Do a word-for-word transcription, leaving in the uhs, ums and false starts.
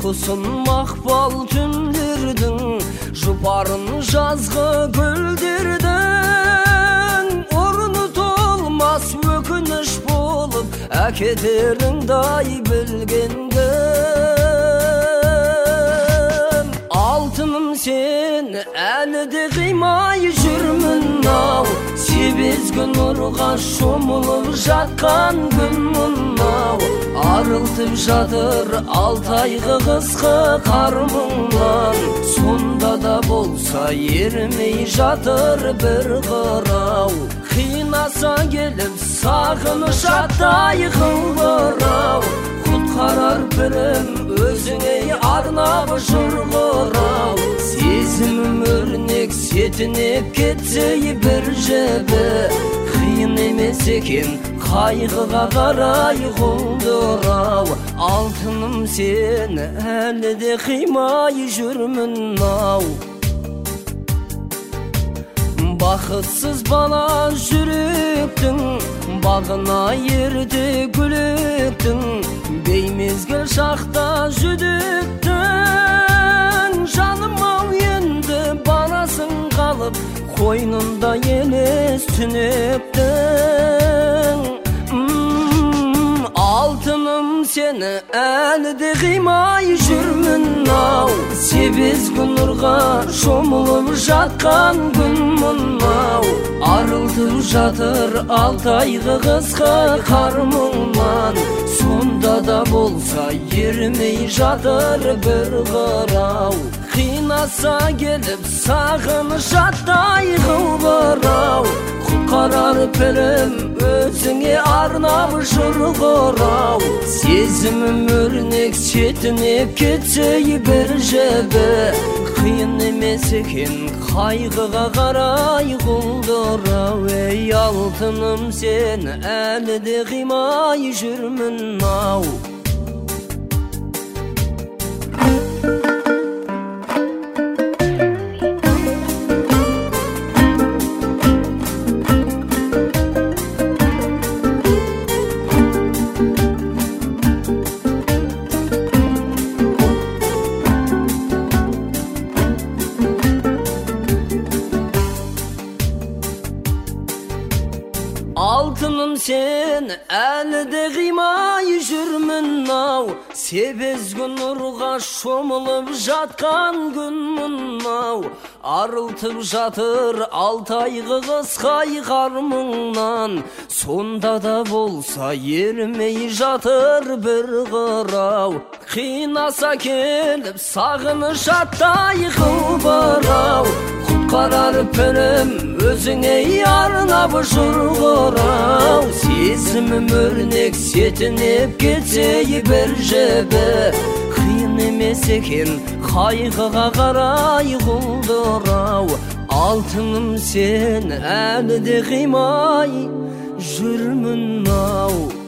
Uykusun maqbal tünlerдің жұпарын жазғы гүлдердің орны толмас өкініш болып әкетеріңдай білгенім алтыным сен әлі де қимай жүрмін-ау себезгі нұрға шомылып жатқан күн мұнау арылтып жатыр алтайғы қысқы қар мұңнан сонда да болса ермей жатыр бір қырау қинаса келіп сағыныш аттай қыңғырау құтқарар бірім өзіңе арнап жыр-қырау сезімім өрнек сетінеп кетсе бір жебі қиын емес екен қайғыға қарай құлдырау алтыным сен әлі де қимай жүрмін-ау бақытсыз бала жүректің бағына ерде гүлектің беймезгіл шақта жүдіктің жаным-ау енді барасың қалып қойнында елес түнектің алтыным сені әлі де қимай жүрмін-ау себезгі нұрға шомылып жатқан күн мұнау арылтып жатыр алтайғы қысқы қар мұңнан сонда да болса ермей жатыр бір қырау қинаса келіп сағыныш аттай қылбырау құтқарар пілім өзіңе арнап жыр-қырау сезімім өрнек сетінеп кетсе бір жебі қиын емес екен қайғыға қарай құлдырау ей алтыным сен әлі де қимай жүрмін-ау алтыным сен әлі де қимай жүрмін-ау себезгі нұрға шомылып жатқан күн мұнау арылтып жатыр алтайғы қысқы қар мұңнан сонда да болса ермей жатыр бір қырау қинаса келіп сағыныш аттай қылбырау құтқарар пірім өзіңе арнап жыр-қырау сезімім өрнек сетінеп кетсе бір жебі қиын емес екен қайғыға қарай құлдырау алтыным сен әлі де қимай жүрмін-ау